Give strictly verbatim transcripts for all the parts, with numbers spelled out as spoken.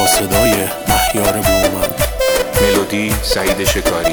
صدای مهیار برومند. ملودی سعید شکاری.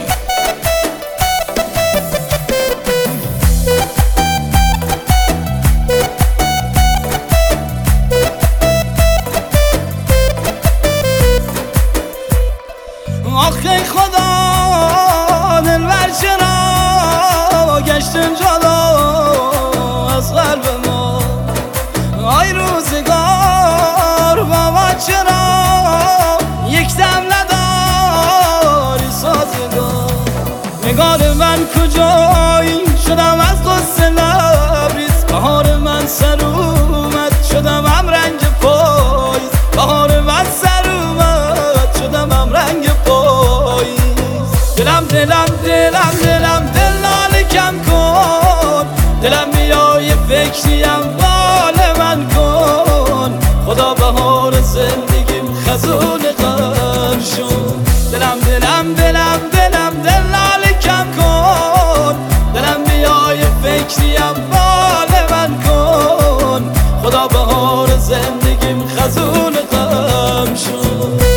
آخه خدا دلبر چرا گشتن جدا از قلب ما؟ آی روزگار بابا چرا یک دم نداری سازگار؟ نگار من کجایی شدم از قصه لبریز، بهار من سر اومد شدم هم رنگ پاییز، بهار من سر اومد شدم هم رنگ پاییز. دلم دلم دلم دلم دل ناله کم کن، دلم بیای فکریم بال من کن، خدا بهار زندگیم خزون غم شد. دلم دلم دلم دلم دل ناله کم کن، دلم بیای فکریم بال من کن، خدا بهار زندگیم خزون غم شد.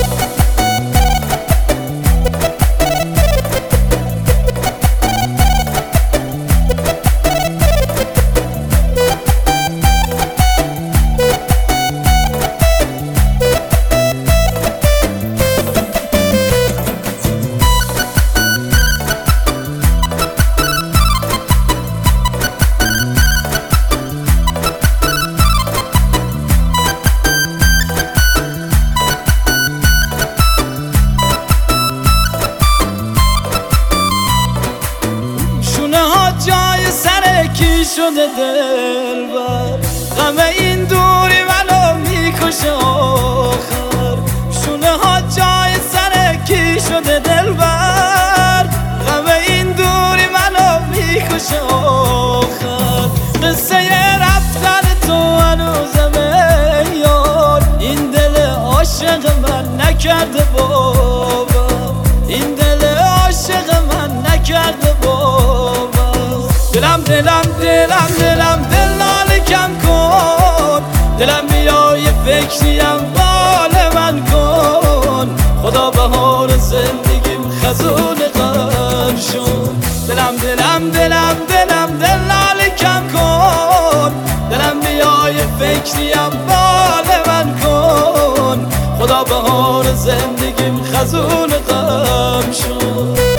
جای سر کی شده دلبر، غم این دوری منو میکشه آخر. شونه ها جای سر کی شده دلبر، غم این دوری منو میکشه آخر. قصه رفتن تو هنوزمه یار، این دل عاشق من نکرده بابا، این دل عاشق من نکرده بابا. دلم دلم دلم دلم دل ناله کم کن، دلم بیای فکریم بال من کن، خدا بهار زندگیم خزون غم شد. دلم دلم دلم دلم دل ناله کم کن، دلم بیای فکریم بال من کن، خدا بهار زندگیم خزون غم شد.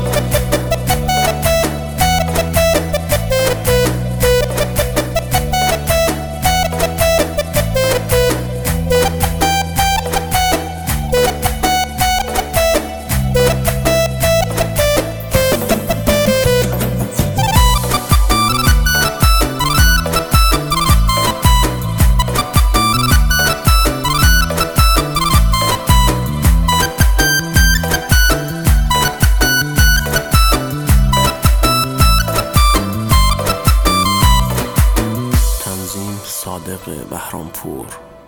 صادق بهرامپور.